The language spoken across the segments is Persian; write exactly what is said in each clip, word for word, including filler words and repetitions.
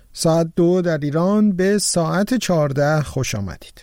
ساعت دو در ایران به ساعت چهارده خوش آمدید.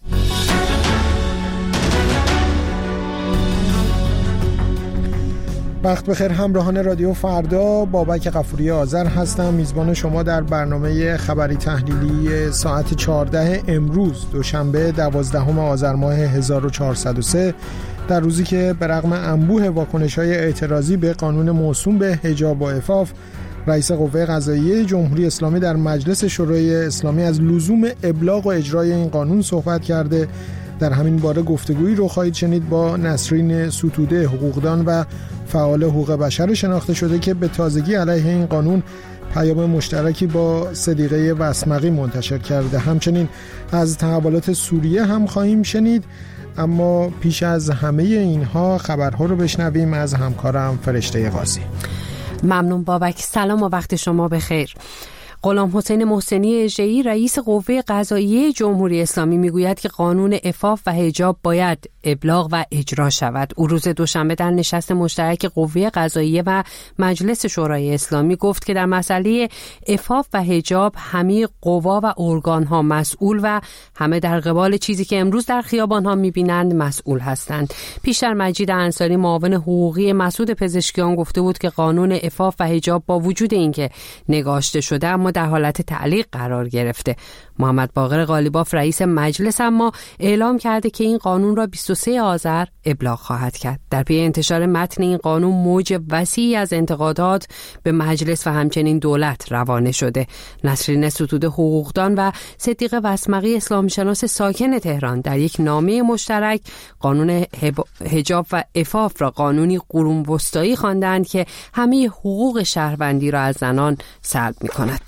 وقت بخیر همراهان رادیو فردا، بابک غفوری آذر هستم، میزبان شما در برنامه خبری تحلیلی ساعت چهارده امروز دوشنبه دوازدهم آذر ماه هزار و چهارصد و سه، در روزی که به رغم انبوه واکنش‌های اعتراضی به قانون موسوم به حجاب و عفاف، رئیس قوه قضاییه جمهوری اسلامی در مجلس شورای اسلامی از لزوم ابلاغ و اجرای این قانون صحبت کرده. در همین باره گفتگویی رو خواهید شنید با نسرین ستوده، حقوقدان و فعال حقوق بشر شناخته شده که به تازگی علیه این قانون پیام مشترکی با صدیقه وسمقی منتشر کرده. همچنین از تحولات سوریه هم خواهیم شنید، اما پیش از همه اینها خبرها رو بشنویم از همکارم فرشته قاضی. ممنون بابک. سلام و وقت شما بخیر. غلام حسین محسنی اژه‌ای رئیس قوه قضاییه جمهوری اسلامی میگوید که قانون عفاف و حجاب باید ابلاغ و اجرا شود. او روز دوشنبه در نشست مشترک قوه قضاییه و مجلس شورای اسلامی گفت که در مسئله عفاف و حجاب همه قوا و ارگان‌ها مسئول و همه در قبال چیزی که امروز در خیابان‌ها می‌بینند مسئول هستند. پیشتر مجید انصاری معاون حقوقی مسعود پزشکیان گفته بود که قانون عفاف و حجاب با وجود اینکه نگاشته شده اما در حالت تعلیق قرار گرفته. محمد باقر قالیباف رئیس مجلس اما اعلام کرده که این قانون را بیست و سوم آذر ابلاغ خواهد کرد. در پی انتشار متن این قانون موج وسیعی از انتقادات به مجلس و همچنین دولت روانه شده. نسرین ستوده، حقوقدان و صدیقه وسمقی اسلام شناس ساکن تهران در یک نامه مشترک قانون حجاب و عفاف را قانونی قرون وسطایی خواندند که همه حقوق شهروندی را از زنان سلب می‌کند.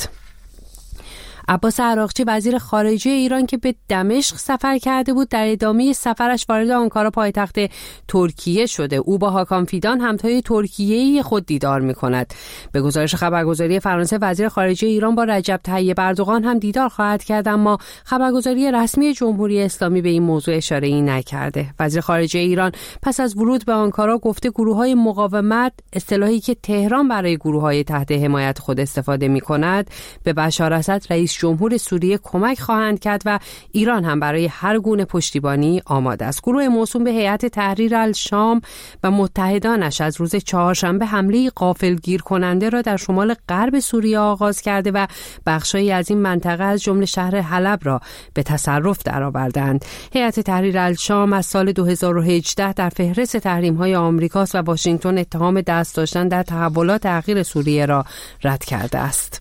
عباس عراقچی وزیر خارجه ایران که به دمشق سفر کرده بود در ادامه سفرش وارد آنکارا پایتخت ترکیه شده. او با هاکان فیدان همتای ترکیه‌ای خود دیدار می‌کند. به گزارش خبرگزاری فرانسه وزیر خارجه ایران با رجب طیب اردوغان هم دیدار خواهد کرد، اما خبرگزاری رسمی جمهوری اسلامی به این موضوع اشاره‌ای نکرده. وزیر خارجه ایران پس از ورود به آنکارا گفته گروه‌های مقاومت، اصطلاحی که تهران برای گروه‌های تحت حمایت خود استفاده می‌کند، به بشار اسد رئیس جمهور سوریه کمک خواهند کرد و ایران هم برای هر گونه پشتیبانی آماده است. گروه موسوم به هیئت تحریر الشام و متحدانش از روز چهارشنبه حمله غافلگیر کننده را در شمال غرب سوریه آغاز کرده و بخشایی از این منطقه از جمله شهر حلب را به تصرف درآوردند. هیئت تحریر الشام از سال دو هزار و هجده در فهرست تحریم‌های آمریکاست و واشنگتن اتهام دست داشتن در تحولات اخیر سوریه را رد کرده است.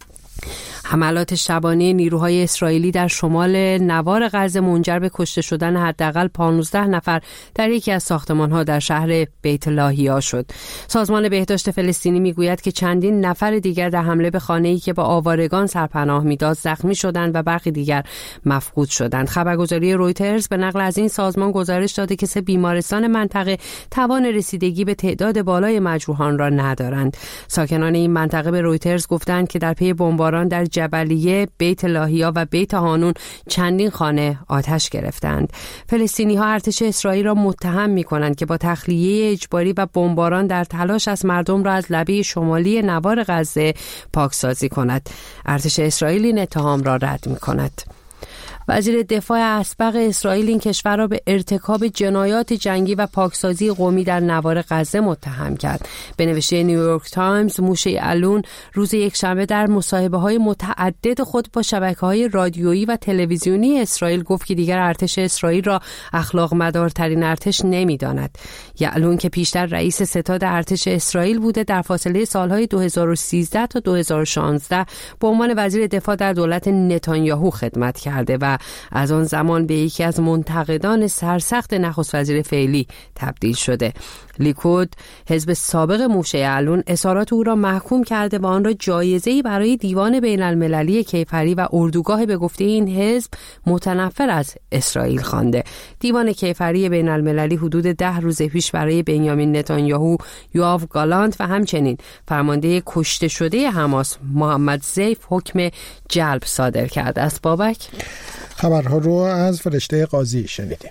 حملات شبانه نیروهای اسرائیلی در شمال نوار غزه منجر به کشته شدن حداقل پانزده نفر در یکی از ساختمان‌ها در شهر بیت لاهیا شد. سازمان بهداشت فلسطینی میگوید که چندین نفر دیگر در حمله به خانه‌ای که با آوارگان سرپناه میداد زخمی شدند و برخی دیگر مفقود شدند. خبرگزاری رویترز به نقل از این سازمان گزارش داده که سه بیمارستان منطقه توان رسیدگی به تعداد بالای مجروحان را ندارند. ساکنان این منطقه به رویترز گفتند که در پی بمباران در جبلیه، بیت لاهیا و بیت هانون چندین خانه آتش گرفتند. فلسطینی‌ها ارتش اسرائیل را متهم می‌کنند که با تخلیه اجباری و بمباران در تلاش است مردم را از لبه شمالی نوار غزه پاکسازی کند. ارتش اسرائیل این اتهام را رد می‌کند. وزیر دفاع اسبق اسرائیل این کشور را به ارتکاب جنایات جنگی و پاکسازی قومی در نوار غزه متهم کرد. به نوشته نیویورک تایمز، موشه یعلون روز یکشنبه در مصاحبه‌های متعدد خود با شبکه‌های رادیویی و تلویزیونی اسرائیل گفت که دیگر ارتش اسرائیل را اخلاق مدارترین ارتش نمی‌داند. یعلون که پیشتر رئیس ستاد ارتش اسرائیل بوده، در فاصله سالهای دو هزار و سیزده تا دو هزار و شانزده به عنوان وزیر دفاع در دولت نتانیاهو خدمت کرده و از آن زمان به یکی از منتقدان سرسخت نخست وزیر فعلی تبدیل شده. لیکود، حزب سابق موشه یعلون، اظهارات او را محکوم کرده و آن را جایزه‌ای برای دیوان بین المللی کیفری و اردوگاه به گفته این حزب متنفر از اسرائیل خوانده. دیوان کیفری بین المللی حدود ده روز پیش برای بنیامین نتانیاهو، یوآف گالانت و همچنین فرمانده کشته شده حماس محمد زیف حکم جلب صادر کرده است. بابک، خبرها رو از فرشته قاضی شنیدیم.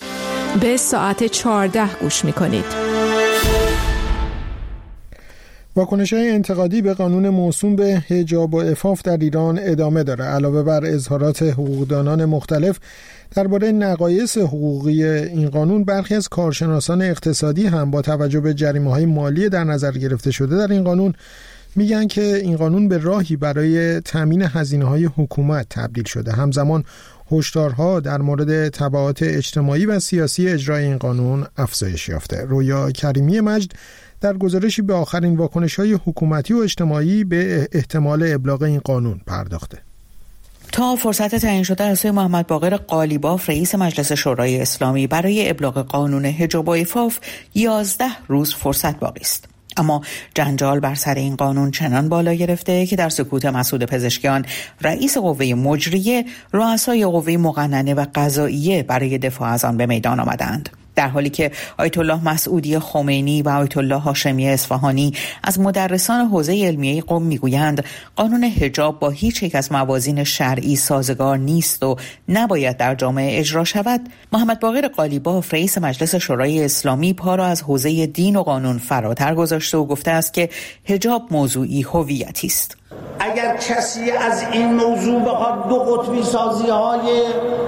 به ساعت چهارده گوش می‌کنید. واکنش‌های انتقادی به قانون موسوم به حجاب و عفاف در ایران ادامه داره. علاوه بر اظهارات حقوقدانان مختلف درباره نقایص حقوقی این قانون، برخی از کارشناسان اقتصادی هم با توجه به جریمه‌های مالی در نظر گرفته شده در این قانون میگن که این قانون به راهی برای تامین هزینه‌های حکومت تبدیل شده. همزمان هشدارها در مورد تبعات اجتماعی و سیاسی اجرای این قانون افزایش یافته. رویا کریمی مجد در گزارشی به آخرین واکنش‌های حکومتی و اجتماعی به احتمال ابلاغ این قانون پرداخته. تا فرصت تعیین شده از سوی محمد باقر قالیباف رئیس مجلس شورای اسلامی برای ابلاغ قانون حجاب و عفاف یازده روز فرصت باقی است. اما جنجال بر سر این قانون چنان بالا گرفته که در سکوت مسعود پزشکیان رئیس قوه مجریه، رؤسای قوه مقننه و قضاییه برای دفاع از آن به میدان آمدند. در حالی که آیت الله مسعودی خمینی و آیت الله هاشمی اصفهانی از مدرسان حوزه علمیه قم میگویند قانون حجاب با هیچ یک از موازین شرعی سازگار نیست و نباید در جامعه اجرا شود، محمد باقر قالیباف رئیس مجلس شورای اسلامی پا را از حوزه دین و قانون فراتر گذاشته و گفته است که حجاب موضوعی هویتی است. اگر کسی از این موضوع بخواد دو قطبی سازی های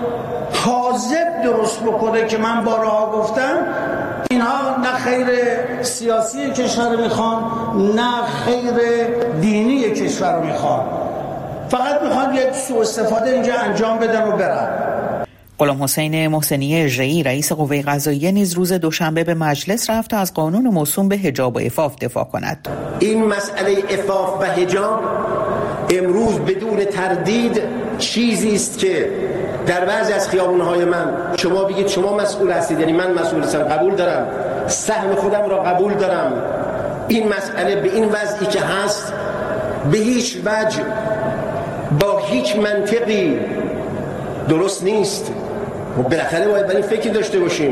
کاذب درست بکنه که من بارها گفتم، اینها نه خیر سیاسی کشور میخوان نه خیر دینی کشور میخوان، فقط میخوان یک سوء استفاده اینجا انجام بدن و برن. غلام حسین محسنی اژه‌ای رئیس قوه قضاییه نیز روز دوشنبه به مجلس رفت تا از قانون موسوم به حجاب و عفاف دفاع کند. این مسئله عفاف و حجاب امروز بدون تردید چیزی است که در بعضی از خیابون‌های من شما بگید شما مسئول هستید، یعنی من مسئول هستم، قبول دارم، سهم خودم را قبول دارم. این مسئله به این وضعی که هست به هیچ وجه با هیچ منطقی درست نیست و بالاخره باید برای فکر داشته باشیم.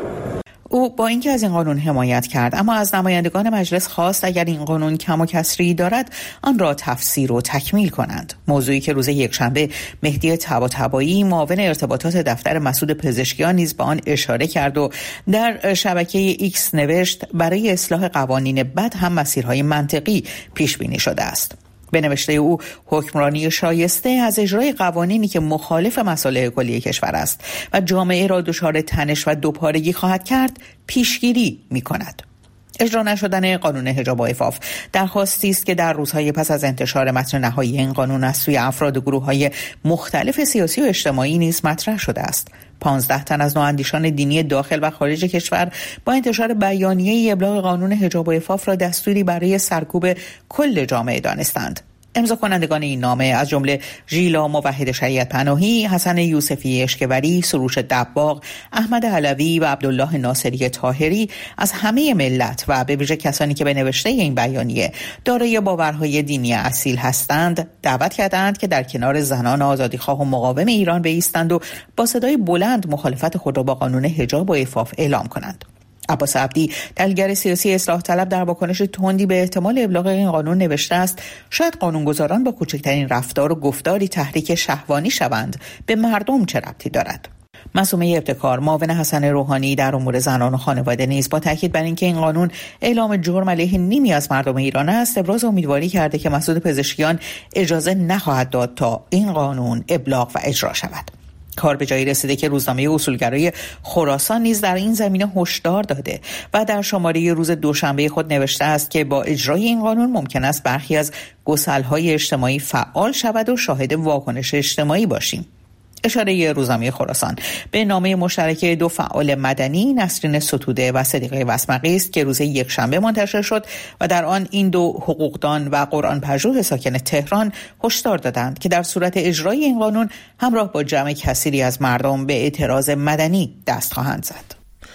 او با اینکه از این قانون حمایت کرد، اما از نمایندگان مجلس خواست اگر این قانون کم و کسری دارد آن را تفسیر و تکمیل کنند. موضوعی که روز یکشنبه مهدی طباطبایی معاون ارتباطات دفتر مسعود پزشکیان نیز به آن اشاره کرد و در شبکه ایکس نوشت برای اصلاح قوانین بد هم مسیرهای منطقی پیش بینی شده است. به نوشته او حکمرانی شایسته از اجرای قوانینی که مخالف مصالح کلی کشور است و جامعه را دچار تنش و دوپارگی خواهد کرد پیشگیری می کند. اجرا نشدن قانون حجاب و عفاف درخواستی است که در روزهای پس از انتشار متن نهایی این قانون از سوی افراد و گروه‌های مختلف سیاسی و اجتماعی نیز مطرح شده است. پانزده تن از نواندیشان دینی داخل و خارج کشور با انتشار بیانیه ابلاغ قانون حجاب و عفاف را دستوری برای سرکوب کل جامعه دانستند. امضا کنندگان این نامه از جمله ژیلا موحد شریعت پناهی، حسن یوسفی اشکوری، سروش دباغ، احمد علوی و عبدالله ناصری طاهری از همه ملت و به ویژه کسانی که به نوشته این بیانیه دارای باورهای دینی اصیل هستند دعوت کردند که در کنار زنان آزادیخواه و مقاوم ایران بایستند و با صدای بلند مخالفت خود را با قانون حجاب و عفاف اعلام کنند. عباس عبدی، تحلیلگر سیاسی اصلاح طلب، در واکنش تندی به احتمال ابلاغ این قانون نوشته است شاید قانونگذاران با کوچکترین رفتار و گفتاری تحریک شهوانی شوند، به مردم چه ربطی دارد؟ معصومه ابتکار، معاون حسن روحانی در امور زنان و خانواده نیز با تاکید بر اینکه این قانون اعلام جرم علیه نیمی از مردم ایران است، ابراز امیدواری کرده که مسعود پزشکیان اجازه نخواهد داد تا این قانون ابلاغ و اجرا شود. کار به جایی رسیده که روزنامه اصولگرای خراسان نیز در این زمینه هشدار داده و در شماره روز دوشنبه خود نوشته است که با اجرای این قانون ممکن است برخی از گسل‌های اجتماعی فعال شود و شاهد واکنش اجتماعی باشیم. اشاره روزنامه خراسان به نامه مشترک دو فعال مدنی، نسرین ستوده و صدیقه وسمقی است که روز یکشنبه منتشر شد و در آن این دو حقوقدان و قرآن پژوه ساکن تهران هشدار دادند که در صورت اجرای این قانون همراه با جمع کثیری از مردم به اعتراض مدنی دست خواهند زد.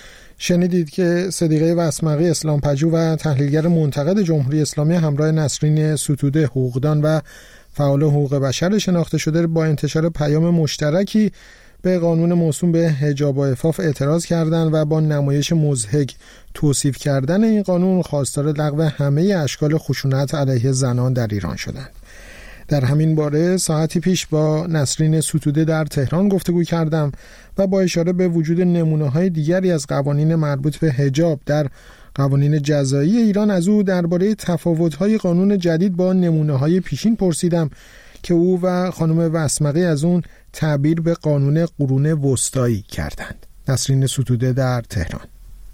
شنیدید که صدیقه وسمقی اسلام پژوه و تحلیلگر منتقد جمهوری اسلامی همراه نسرین ستوده حقوقدان و فعال حقوق بشر شناخته شده با انتشار پیام مشترکی به قانون موسوم به حجاب و عفاف اعتراض کردند و با نمایش مضحک توصیف کردن این قانون خواستار لغو همه اشکال خشونت علیه زنان در ایران شدند. در همین باره ساعتی پیش با نسرین ستوده در تهران گفتگو کردم و با اشاره به وجود نمونه‌های دیگری از قوانین مربوط به حجاب در قوانین جزایی ایران از او درباره تفاوت‌های قانون جدید با نمونه‌های پیشین پرسیدم که او و خانم وسمقی از اون تعبیر به قانون قرون وسطایی کردند. نسرین ستوده در تهران.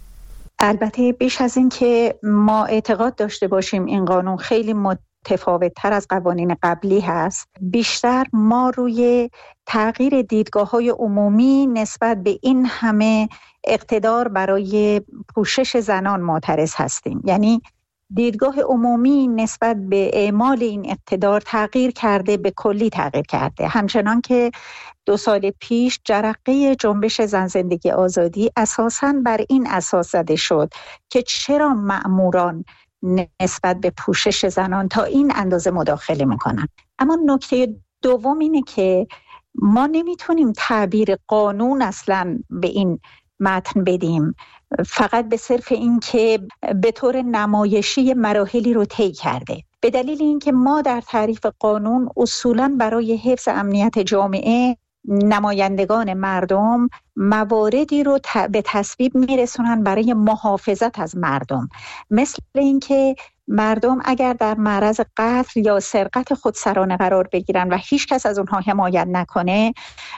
البته بیش از این که ما اعتقاد داشته باشیم این قانون خیلی متفاوت تر از قوانین قبلی هست، بیشتر ما روی تغییر دیدگاه‌های عمومی نسبت به این همه اقتدار برای پوشش زنان معترض هستیم. یعنی دیدگاه عمومی نسبت به اعمال این اقتدار تغییر کرده، به کلی تغییر کرده. همچنان که دو سال پیش جرقه جنبش زن زندگی آزادی اساساً بر این اساس زده شد که چرا مأموران نسبت به پوشش زنان تا این اندازه مداخله میکنن. اما نکته دوم اینه که ما نمیتونیم تعبیر قانون اصلاً به این متن بدیم فقط به صرف این که به طور نمایشی مراحلی رو طی کرده، به دلیل اینکه ما در تعریف قانون اصولاً برای حفظ امنیت جامعه نمایندگان مردم مواردی رو به تصویب میرسونن برای محافظت از مردم، مثل اینکه مردم اگر در معرض قتل یا سرقت خودسرانه قرار بگیرن و هیچ کس از اونها حمایت نکنه،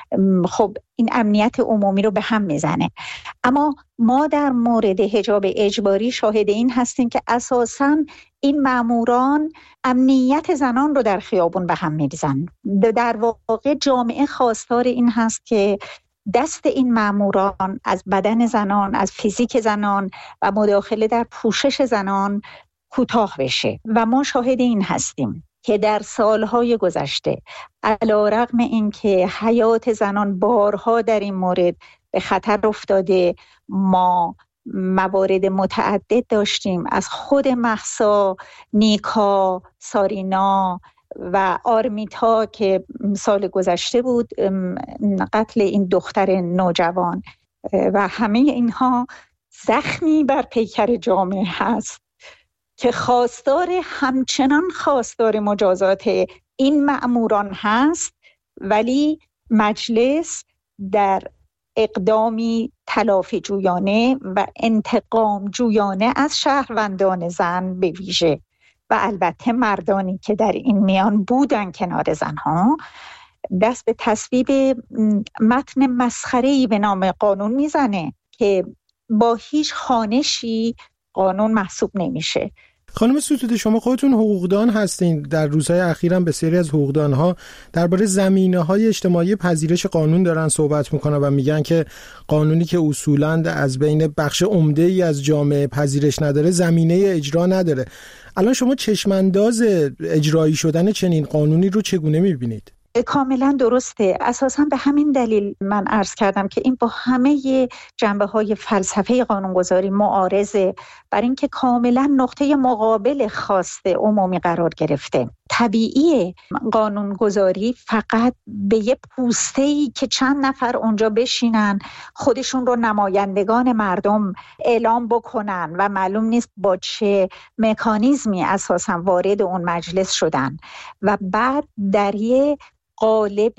خب این امنیت عمومی رو به هم میزنه. اما ما در مورد حجاب اجباری شاهد این هستیم که اساساً این ماموران امنیت زنان رو در خیابون به هم می‌ریزن. در واقع جامعه خواستار این هست که دست این ماموران از بدن زنان، از فیزیک زنان و مداخله در پوشش زنان کوتاه بشه و ما شاهد این هستیم که در سالهای گذشته علی‌رغم اینکه حیات زنان بارها در این مورد به خطر افتاده، ما موارد متعدد داشتیم، از خود مهسا، نیکا، سارینا و آرمیتا که سال گذشته بود قتل این دختر نوجوان، و همه اینها زخمی بر پیکر جامعه هست که خواستار همچنان خواستار مجازات این مأموران هست، ولی مجلس در اقدامی تلافی جویانه و انتقام جویانه از شهروندان زن به ویژه و البته مردانی که در این میان بودن کنار زنها، دست به تصویب متن مسخره‌ای به نام قانون میزنه که با هیچ خوانشی قانون محسوب نمیشه. خانم ستوده، شما خودتون حقوقدان هستین. در روزهای اخیر هم بسیاری از حقوقدان‌ها درباره زمینه‌های اجتماعی پذیرش قانون دارن صحبت میکنن و میگن که قانونی که اصولاً از بین بخش عمده‌ای از جامعه پذیرش نداره، زمینه اجرا نداره. الان شما چشمانداز اجرایی شدن چنین قانونی رو چگونه می‌بینید؟ کاملا درسته. اساساً به همین دلیل من عرض کردم که این با همه جنبه‌های فلسفه قانونگذاری معارضه، بر اینکه کاملا نقطه مقابل خواست عمومی قرار گرفته. طبیعیه قانونگذاری فقط به یه پوسته‌ای که چند نفر اونجا بشینن خودشون رو نمایندگان مردم اعلام بکنن و معلوم نیست با چه مکانیزمی اساساً وارد اون مجلس شدن و بعد در یه قالب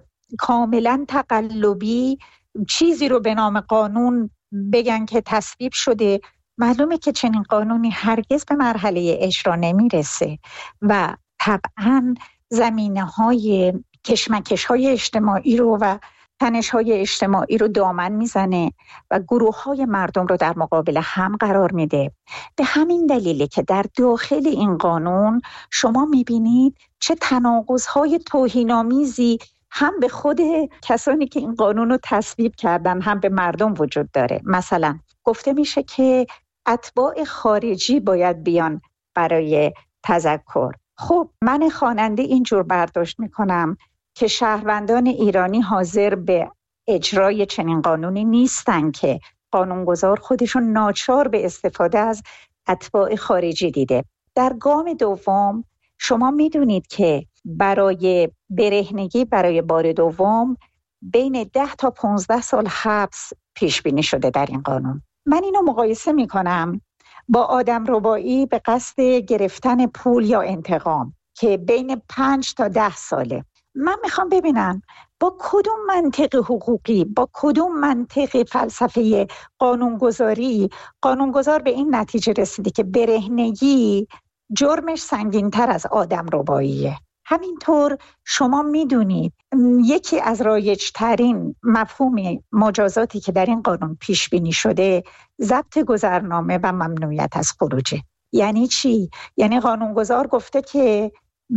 کاملا تقلبی چیزی رو به نام قانون بگن که تصویب شده. معلومه که چنین قانونی هرگز به مرحله اجرا نمیرسه و طبعاً زمینه‌های کشمکش‌های اجتماعی رو و تنش‌های اجتماعی رو دامن میزنه و گروه‌های مردم رو در مقابل هم قرار میده. به همین دلیله که در داخل این قانون شما میبینید چه تناقض‌های توهین‌آمیزی هم به خود کسانی که این قانون رو تصویب کردن هم به مردم وجود داره. مثلا گفته میشه که اتباع خارجی باید بیان برای تذکر. خب من خواننده اینجور برداشت میکنم که شهروندان ایرانی حاضر به اجرای چنین قانونی نیستن که قانونگذار خودشون ناچار به استفاده از اتباع خارجی دیده. در گام دوم شما میدونید که برای برهنگی برای بار دوم بین ده تا پانزده سال حبس پیش بینی شده در این قانون. من اینو مقایسه میکنم با آدمربایی به قصد گرفتن پول یا انتقام که بین پنج تا ده ساله. من میخوام ببینم با کدوم منطق حقوقی، با کدوم منطق فلسفه قانونگذاری قانونگذار به این نتیجه رسیده که برهنگی جرمش سنگین‌تر از آدم رباییه. همینطور شما میدونید یکی از رایج‌ترین مفهوم مجازاتی که در این قانون پیش بینی شده ضبط گذرنامه و ممنوعیت از خروجه. یعنی چی؟ یعنی قانونگذار گفته که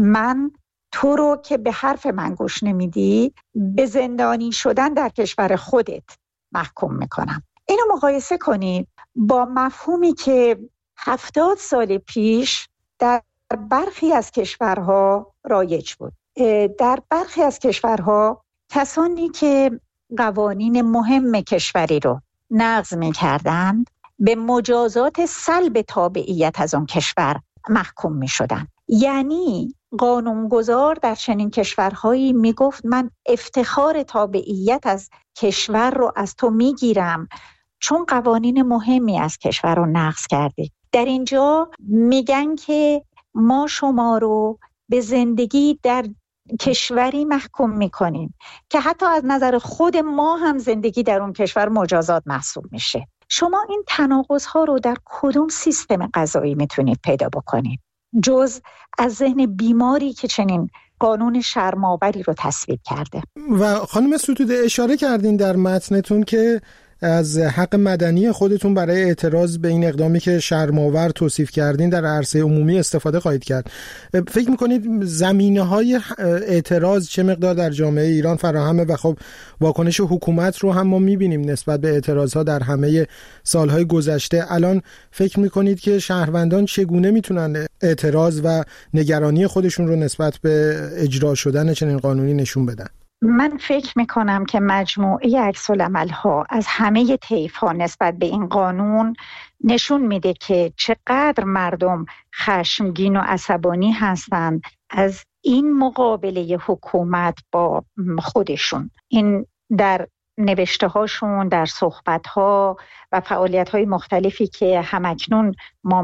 من تو رو که به حرف من گوش نمیدی به زندانی شدن در کشور خودت محکوم میکنم. اینو مقایسه کنید با مفهومی که هفتاد سال پیش در برخی از کشورها رایج بود. در برخی از کشورها کسانی که قوانین مهم کشوری رو نقض میکردند به مجازات سلب تابعیت از اون کشور محکوم میشدند. یعنی قانونگذار در چنین کشورهایی میگفت من افتخار تابعیت از کشور رو از تو میگیرم چون قوانین مهمی از کشور رو نقض کردی. در اینجا میگن که ما شما رو به زندگی در کشوری محکوم میکنیم که حتی از نظر خود ما هم زندگی در اون کشور مجازات محسوب میشه. شما این تناقض‌ها رو در کدوم سیستم قضایی میتونید پیدا بکنید جز از ذهن بیماری که چنین قانون شرم‌آوری رو تصویب کرده؟ و خانم ستوده اشاره کردین در متنتون که از حق مدنی خودتون برای اعتراض به این اقدامی که شرم‌آور توصیف کردین در عرصه عمومی استفاده خواهید کرد. فکر می‌کنید زمینه‌های اعتراض چه مقدار در جامعه ایران فراهمه و خب واکنش حکومت رو هم ما می‌بینیم نسبت به اعتراض‌ها در همه سال‌های گذشته. الان فکر می‌کنید که شهروندان چگونه می‌تونن اعتراض و نگرانی خودشون رو نسبت به اجرا شدن چنین قانونی نشون بدن؟ من فکر میکنم که مجموعه عکس‌العمل‌ها از همه طیف‌ها نسبت به این قانون نشون میده که چقدر مردم خشمگین و عصبانی هستند از این مقابله حکومت با خودشون. این در نوشته هاشون، در صحبت ها و فعالیت های مختلفی که همکنون ما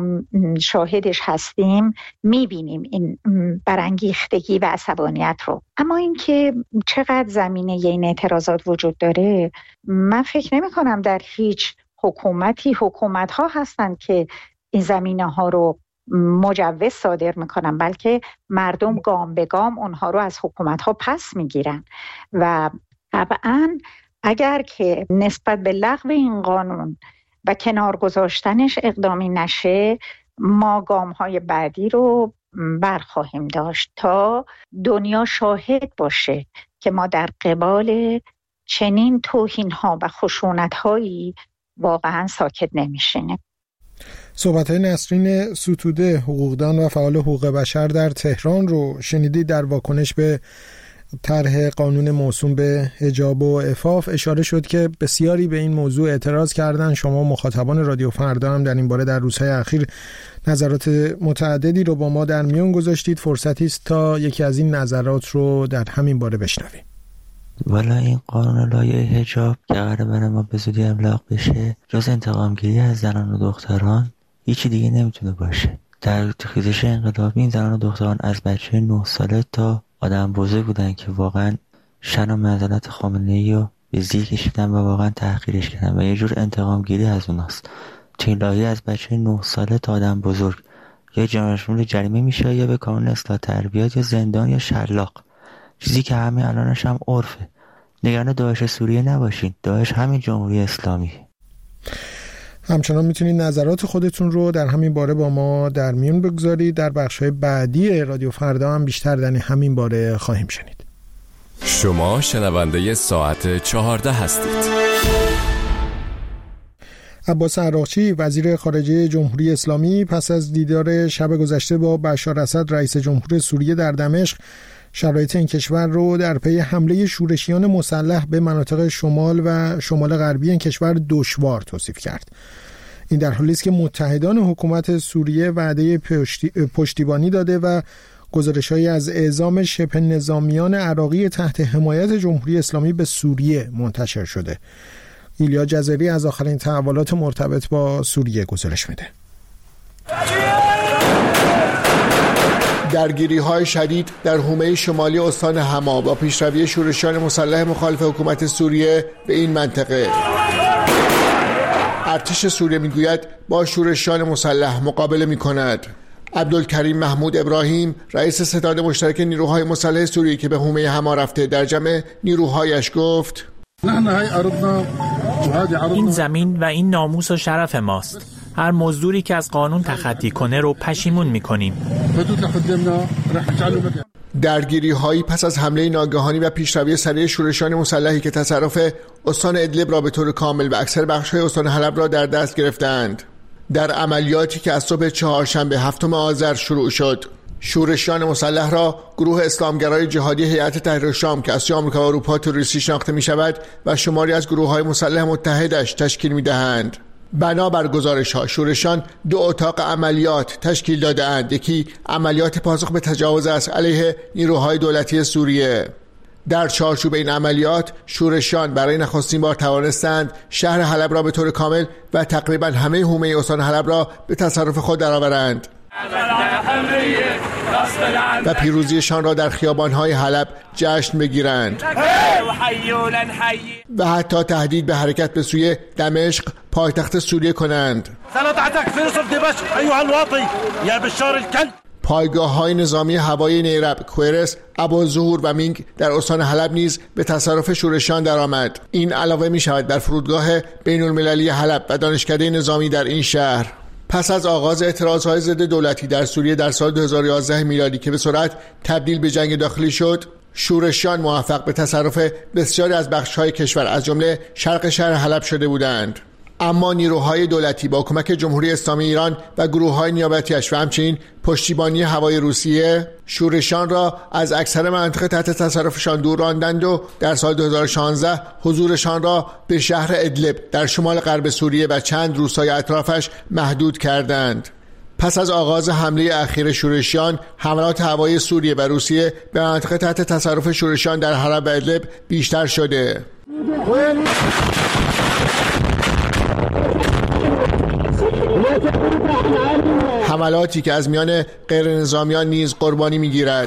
شاهدش هستیم میبینیم این برانگیختگی و عصبانیت رو. اما اینکه چقدر زمینه این اعتراضات وجود داره، من فکر نمی کنم در هیچ حکومتی حکومت ها هستند که این زمینه ها رو مجوز صادر میکنن، بلکه مردم گام به گام اونها رو از حکومت ها پس میگیرن و طبعاً اگر که نسبت به لغو این قانون و کنار گذاشتنش اقدامی نشه، ما گام‌های بعدی رو برخواهیم داشت تا دنیا شاهد باشه که ما در قبال چنین توهین‌ها و خشونت‌هایی واقعاً ساکت نمیشینیم. صحبت‌های نسرین ستوده، حقوقدان و فعال حقوق بشر در تهران رو شنیدید در واکنش به طرح قانون موسوم به حجاب و عفاف. اشاره شد که بسیاری به این موضوع اعتراض کردن. شما مخاطبان رادیو فردا هم در این باره در روزهای اخیر نظرات متعددی رو با ما در میان گذاشتید. فرصتی است تا یکی از این نظرات رو در همین باره بشنویم. والا این قانون لایحه حجاب که قراره برای ما به زودی ابلاغ بشه جز انتقامگیری از زنان و دختران هیچی دیگه نمیتونه باشه. در خیزش انقلابی این زنان و دختران از بچه نه ساله تا آدم بزرگ بودن که واقعا شأن و منزلت خامنه‌ای رو به زیر کشیدن و واقعا تحقیرش کردن و یه جور انتقام گیری از اوناست. چه لایحه از بچه نه ساله تا آدم بزرگ یا جنایت شمول جریمه میشه یا به کانون اصلاح تربیت یا زندان یا شلاق، چیزی که همه الانش هم عرفه. نگران داعش سوریه نباشین، داعش همین جمهوری اسلامی. همچنان میتونید نظرات خودتون رو در همین باره با ما در میون بگذارید. در بخش‌های بعدی رادیو فردا هم بیشتر در همین باره خواهیم شنید. شما شنونده ساعت چهارده هستید. عباس عراقچی وزیر خارجه جمهوری اسلامی پس از دیدار شب گذشته با بشار اسد رئیس جمهور سوریه در دمشق شرایط این کشور رو در پی حمله شورشیان مسلح به مناطق شمال و شمال غربی این کشور دشوار توصیف کرد. این در حالی است که متحدان حکومت سوریه وعده پشتی، پشتیبانی داده و گزارش‌هایی از اعزام شبه نظامیان عراقی تحت حمایت جمهوری اسلامی به سوریه منتشر شده. ایلیا جزیری از آخرین تحولات مرتبط با سوریه گزارش میده. درگیری‌های شدید در حومه شمالی استان حما با پیشروی شورشیان مسلح مخالف حکومت سوریه به این منطقه. ارتش سوریه میگوید با شورشیان مسلح مقابله می‌کند. عبدالکریم محمود ابراهیم رئیس ستاد مشترک نیروهای مسلح سوریه که به حومه حما رفته در جمع نیروهایش گفت: این زمین و این ناموس و شرف ماست. هر مزدوری که از قانون تخطی کنه رو پشیمون میکنیم. درگیری هایی پس از حمله ناگهانی و پیشروی سریع شورشیان مسلحی که تصرف استان ادلب را به طور کامل و اکثر بخش‌های استان حلب را در دست گرفتند. در عملیاتی که از صبح چهارشنبه هفتم آذر شروع شد، شورشیان مسلح را گروه اسلامگرای جهادی هیئت تحریر شام که از آمریکا و اروپا تروریستی شناخته می شود و شماری از گروه‌های مسلح متحدش تشکیل می دهند. بنابر گزارش‌ها شورشیان دو اتاق عملیات تشکیل داده‌اند. یکی عملیات پاسخ به تجاوز است علیه نیروهای دولتی سوریه. در چارچوب این عملیات شورشیان برای نخستین بار توانستند شهر حلب را به طور کامل و تقریبا همه حومه استان حلب را به تصرف خود درآورند و پیروزیشان را در خیابان‌های حلب جشن بگیرند و حتی تهدید به حرکت به سوی دمشق پایتخت سوریه کنند. پایگاه‌های نظامی هوایی نیرب، کوئرس، ابوالظهور و مینگ در استان حلب نیز به تصرف شورشیان درآمد. این علاوه می‌شود بر فرودگاه بین‌المللی حلب و دانشکده نظامی در این شهر. پس از آغاز اعتراضهای ضد دولتی در سوریه در سال دو هزار و یازده میلادی که به سرعت تبدیل به جنگ داخلی شد، شورشیان موفق به تصرف بسیاری از بخش‌های کشور از جمله شرق شهر حلب شده بودند. اما نیروهای دولتی با کمک جمهوری اسلامی ایران و گروه‌های نیابتی‌اش و همچنین پشتیبانی هوای روسیه شورشیان را از اکثر مناطق تحت تصرفشان دور راندند و در سال دو هزار و شانزده حضورشان را به شهر ادلب در شمال غرب سوریه و چند روستای اطرافش محدود کردند. پس از آغاز حمله اخیر شورشیان، حملات هوایی سوریه و روسیه به مناطق تحت تصرف شورشیان در حلب و ادلب بیشتر شده. حملاتی که از میان غیر نظامیان نیز قربانی می‌گیرد.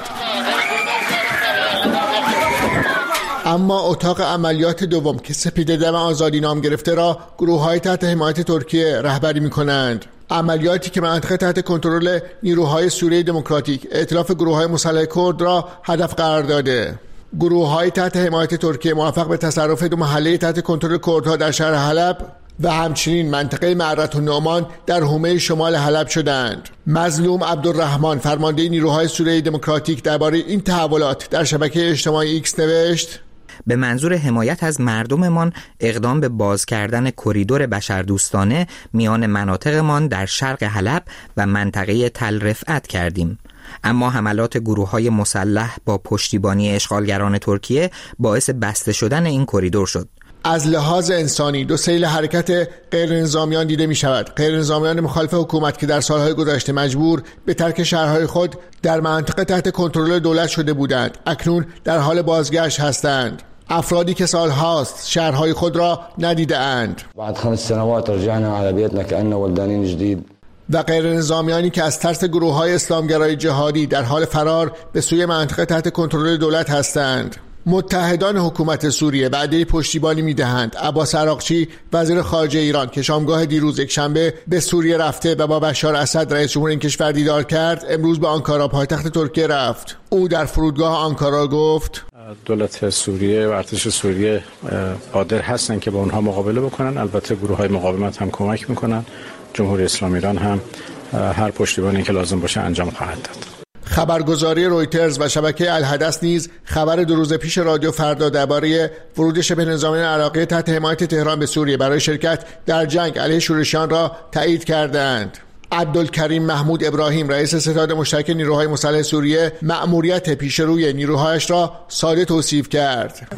اما اتاق عملیات دوم که سپیده دم آزادی نام گرفته را گروه‌های تحت حمایت ترکیه رهبری می‌کنند. عملیاتی که منطقه تحت کنترل نیروهای سوریه دموکراتیک ائتلاف گروه‌های مسلح کرد را هدف قرار داده. گروه‌های تحت حمایت ترکیه موفق به تصرف دو محله تحت کنترل کردها در شهر حلب و همچنین منطقه معرة النعمان در حومه شمال حلب شدند. مظلوم عبدالرحمن فرمانده نیروهای سوریه دموکراتیک درباره این تحولات در شبکه اجتماعی ایکس نوشت: به منظور حمایت از مردممان اقدام به باز کردن کریدور بشردوستانه میان مناطقمان در شرق حلب و منطقه تل رفعت کردیم. اما حملات گروه‌های مسلح با پشتیبانی اشغالگران ترکیه باعث بسته شدن این کریدور شد. از لحاظ انسانی دو سیل حرکت غیر نظامیان دیده می شود. غیر نظامیان مخالف حکومت که در سالهای گذشته مجبور به ترک شهرهای خود در منطقه تحت کنترل دولت شده بودند، اکنون در حال بازگشت هستند. افرادی که سالهاست شهرهای خود را ندیده اند بعد خمس سنوات رجعنا على بيتنا كأننا ولدانين جديد و غیر نظامیانی که از ترس گروه‌های اسلامگرای جهادی در حال فرار به سوی منطقه تحت کنترل دولت هستند. متحدان حکومت سوریه وعده پشتیبانی می‌دهند. عباس عراقچی وزیر خارجه ایران که شامگاه دیروز یکشنبه به سوریه رفته و با بشار اسد رئیس جمهور این کشور دیدار کرد، امروز به آنکارا پایتخت ترکیه رفت. او در فرودگاه آنکارا گفت دولت سوریه و ارتش سوریه قادر هستند که با اونها مقابله بکنن. البته گروه‌های مقاومت هم کمک میکنن. جمهوری اسلامی ایران هم هر پشتیبانی که لازم باشه انجام خواهد داد. خبرگزاری رویترز و شبکه الحدث نیز خبر دو روز پیش رادیو فردا درباره ورود شبه نظامیان عراقی تحت حمایت تهران به سوریه برای شرکت در جنگ علیه شورشیان را تایید کردند. عبدالکریم محمود ابراهیم رئیس ستاد مشترک نیروهای مسلح سوریه مأموریت پیشروی نیروهایش را ساده توصیف کرد.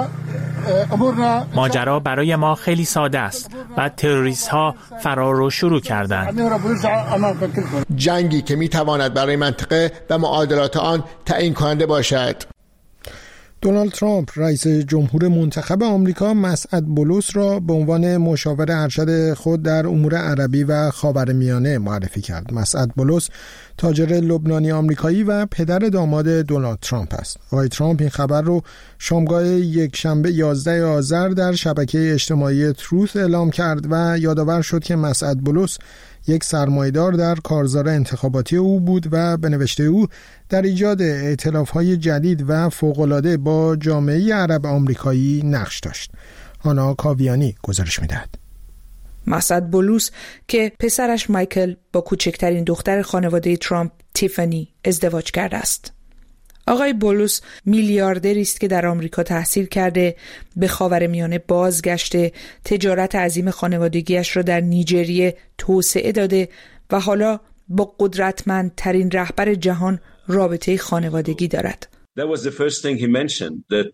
ماجرا برای ما خیلی ساده است و تروریست ها فرار رو شروع کردند. جنگی که میتواند برای منطقه و معادلات آن تعیین کننده باشد. دونالد ترامپ رئیس جمهور منتخب آمریکا مسعد بولوس را به عنوان مشاور ارشد خود در امور عربی و خاورمیانه معرفی کرد. مسعد بولوس تاجر لبنانی آمریکایی و پدر داماد دونالد ترامپ است. آقای ترامپ این خبر رو شامگاه یک شنبه یازده آذر در شبکه اجتماعی تروث اعلام کرد و یادآور شد که مسعد بولوس یک سرمایه‌دار در کارزار انتخاباتی او بود و به نوشته او در ایجاد ائتلاف‌های جدید و فوق‌العاده با جامعه عرب آمریکایی نقش داشت. هانا کاویانی گزارش می‌دهد. مسعد بولوس که پسرش مایکل با کوچکترین دختر خانواده ترامپ تیفانی ازدواج کرده است. آقای بولوس میلیاردری است که در آمریکا تحصیل کرده، به خاورمیانه بازگشته، تجارت عظیم خانوادگیش را در نیجریه توسعه داده و حالا با قدرتمندترین رهبر جهان رابطه خانوادگی دارد. That was the first thing he mentioned that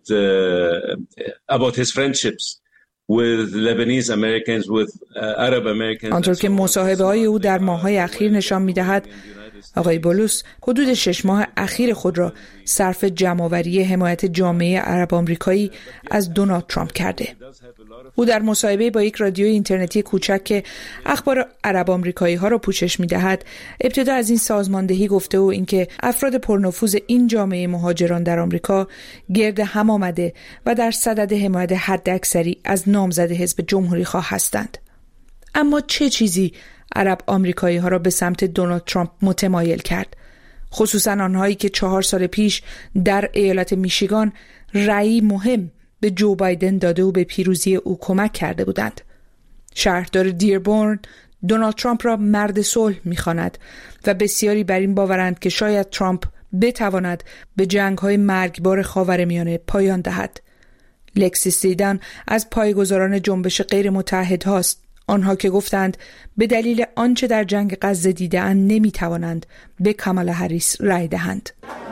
uh, about his friendships with Lebanese Americans, with uh, Arab Americans. آنطور که مصاحبه‌های او در ماه‌های اخیر نشان می‌دهد، آقای بولوس حدود شش ماه اخیر خود را صرف جمع‌آوری حمایت جامعه عرب آمریکایی از دونالد ترامپ کرده. او در مصاحبه با یک رادیو اینترنتی کوچک که اخبار عرب آمریکایی ها را پوشش می‌دهد، ابتدا از این سازماندهی گفته و اینکه افراد پرنفوذ این جامعه مهاجران در آمریکا گرد هم آمده و در صدد حمایت حداکثری از نامزد حزب جمهوری‌خواه هستند. اما چه چیزی عرب آمریکایی ها را به سمت دونالد ترامپ متمایل کرد؟ خصوصا آنهایی که چهار سال پیش در ایالت میشیگان رأی مهم به جو بایدن داده و به پیروزی او کمک کرده بودند. شهردار دیربورن دونالد ترامپ را مرد صلح می‌خواند و بسیاری بر این باورند که شاید ترامپ بتواند به جنگ‌های مرگبار خاورمیانه پایان دهد. لکسی سیدان از پایه‌گذاران جنبش غیر متحد هاست. آنها که گفتند به دلیل آنچه در جنگ غزه دیده‌اند نمی‌توانند به کامالا هریس رأی دهند.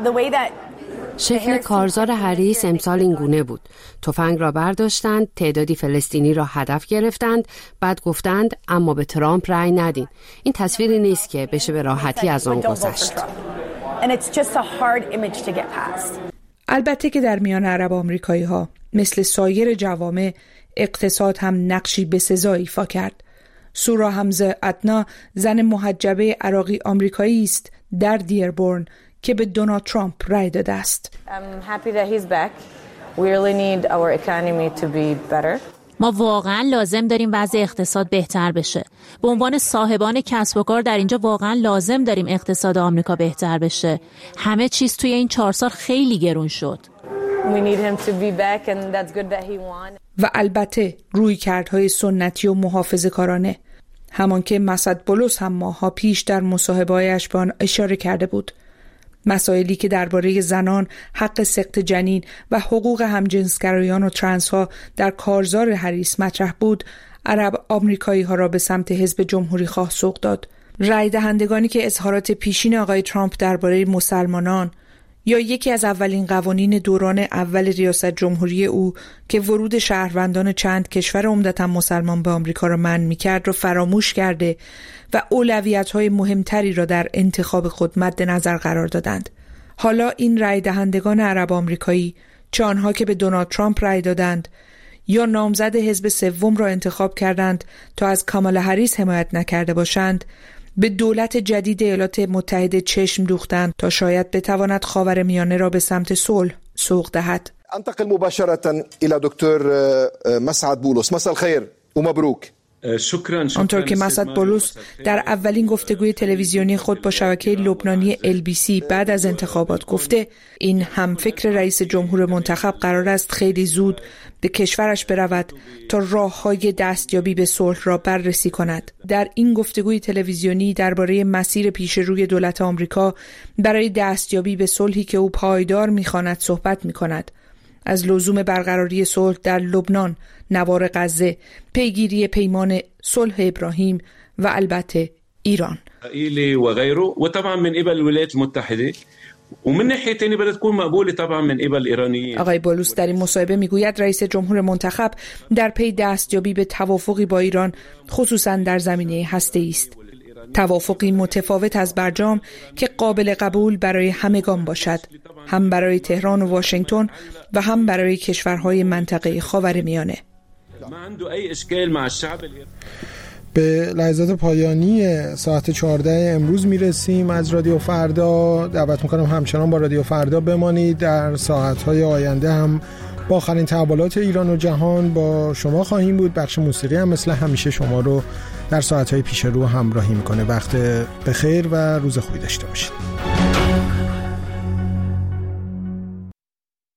شکل کارزار هریس امسال این گونه بود. تفنگ را برداشتند، تعدادی فلسطینی را هدف گرفتند، بعد گفتند اما به ترامپ رأی ندین. این تصویری نیست که بشه به راحتی از آن گذشت. البته که در میان عرب آمریکایی ها مثل سایر جوامع اقتصاد هم نقشی بسزا ایفا کرد. سورا حمزه ادنا زن محجبه عراقی آمریکایی است در دیربورن که به دونالد ترامپ رای داده است. ما واقعا لازم داریم وضع اقتصاد بهتر بشه. به عنوان صاحبان کسب و کار در اینجا واقعا لازم داریم اقتصاد آمریکا بهتر بشه. همه چیز توی این چهار سال خیلی گرون شد. و البته رویکردهای سنتی و محافظه‌کارانه، همان که مسعد بولوس هم ماها پیش در مصاحبه‌هایش به آن اشاره کرده بود. مسائلی که درباره زنان، حق سقط جنین و حقوق همجنسگرایان و ترنس‌ها در کارزار هریس مطرح بود، عرب آمریکایی ها را به سمت حزب جمهوری خواه سوق داد. رای دهندگانی که اظهارات پیشین آقای ترامپ درباره مسلمانان یا یکی از اولین قوانین دوران اول ریاست جمهوری او که ورود شهروندان چند کشور عمدتاً مسلمان به آمریکا را منع می‌کرد را فراموش کرده و اولویت‌های مهمتری را در انتخاب خود مد نظر قرار دادند. حالا این رای دهندگان عرب آمریکایی، چه آنها که به دونالد ترامپ رای دادند یا نامزد حزب سوم را انتخاب کردند تا از کامالا هریس حمایت نکرده باشند، به دولت جدید ایالات متحده چشم دوختند تا شاید بتواند خاورمیانه را به سمت صلح سوق دهد. انتقل مباشرة الى دکتر مسعد بولوس. مساء الخير و مبروک. آنطور که مسعد بولوس در اولین گفتگوی تلویزیونی خود با شبکه لبنانی ال بی سی بعد از انتخابات گفته، این هم فکر رئیس جمهور منتخب قرار است خیلی زود به کشورش برود تا راه‌های دستیابی به صلح را بررسی کند. در این گفتگوی تلویزیونی درباره مسیر پیش روی دولت آمریکا برای دستیابی به صلحی که او پایدار می‌خواند صحبت می‌کند. از لزوم برقراری صلح در لبنان، نوار غزه، پیگیری پیمان صلح ابراهیم و البته ایران. اسرائیل و غیره و طبعا من قبل الولايات المتحده و من ناحیه ثانيه باید تكون مقبوله طبعا من قبل ایرانیین. آقای بولوس در این مصاحبه میگوید رئیس جمهور منتخب در پی دستیابی به توافقی با ایران خصوصا در زمینه هسته‌ای است. توافقی متفاوت از برجام که قابل قبول برای همگان باشد. هم برای تهران و واشنگتن و هم برای کشورهای منطقه خاورمیانه. به لحظات پایانی ساعت چهارده امروز میرسیم از رادیو فردا. دعوت میکنم همچنان با رادیو فردا بمانید. در ساعتهای آینده هم با آخرین تحولات ایران و جهان با شما خواهیم بود. بخش موسیقی هم مثل همیشه شما رو در ساعتهای پیش رو همراهی میکنه. وقت بخیر و روز خوبی داشته باشید.